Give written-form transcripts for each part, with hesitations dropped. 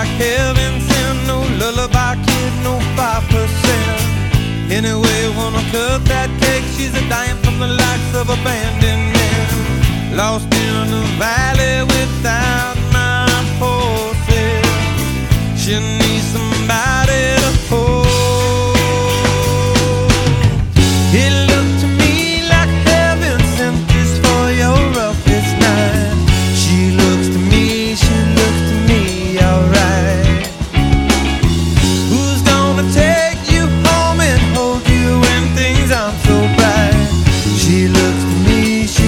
like heaven sent. No lullaby kid, no 5%. Anyway, wanna cut that cake. She's a dying from the likes of abandonment. Lost in the valley without my horses. She needs somebody to hold. It looked to me like heaven sent this for your roughest night. She looks to me alright. Who's gonna take you home and hold you when things aren't so bright? She looks to me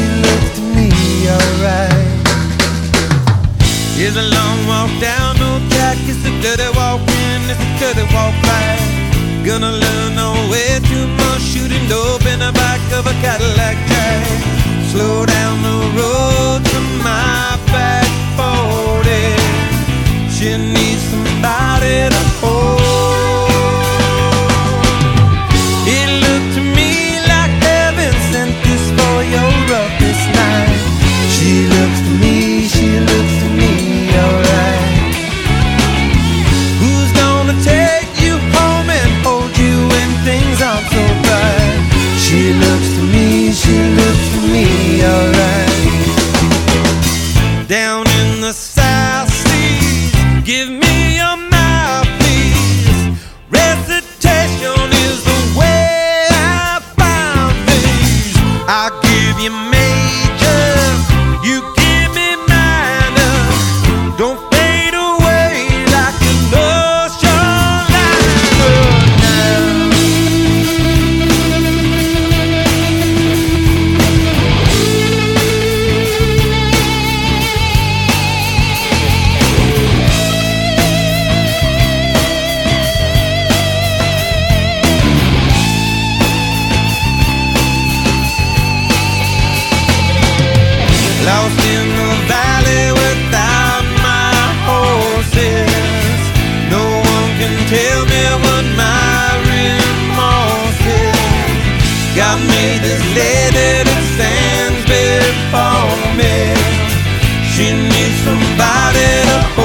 alright. It's a long walk down no track. It's a dirty walk in, it's a dirty walk back. Gonna learn no way too much. Shooting dope in the back of a Cadillac Jack. Slow down the road to my back 40. She needs somebody to hold. It looked to me like heaven sent this for your roughest night. She looks to me alright. Who's gonna take you home and hold you when things aren't so bright? She looks to me alright. Down in the South Seas, give me your mouth, please. Recitation is the way I found things. I'll give you major, you give me minor. Don't fade away like an ocean liner now. Lost in the valley without my horses. No one can tell me what my remorse is. Got me this lady that stands before me. She needs somebody to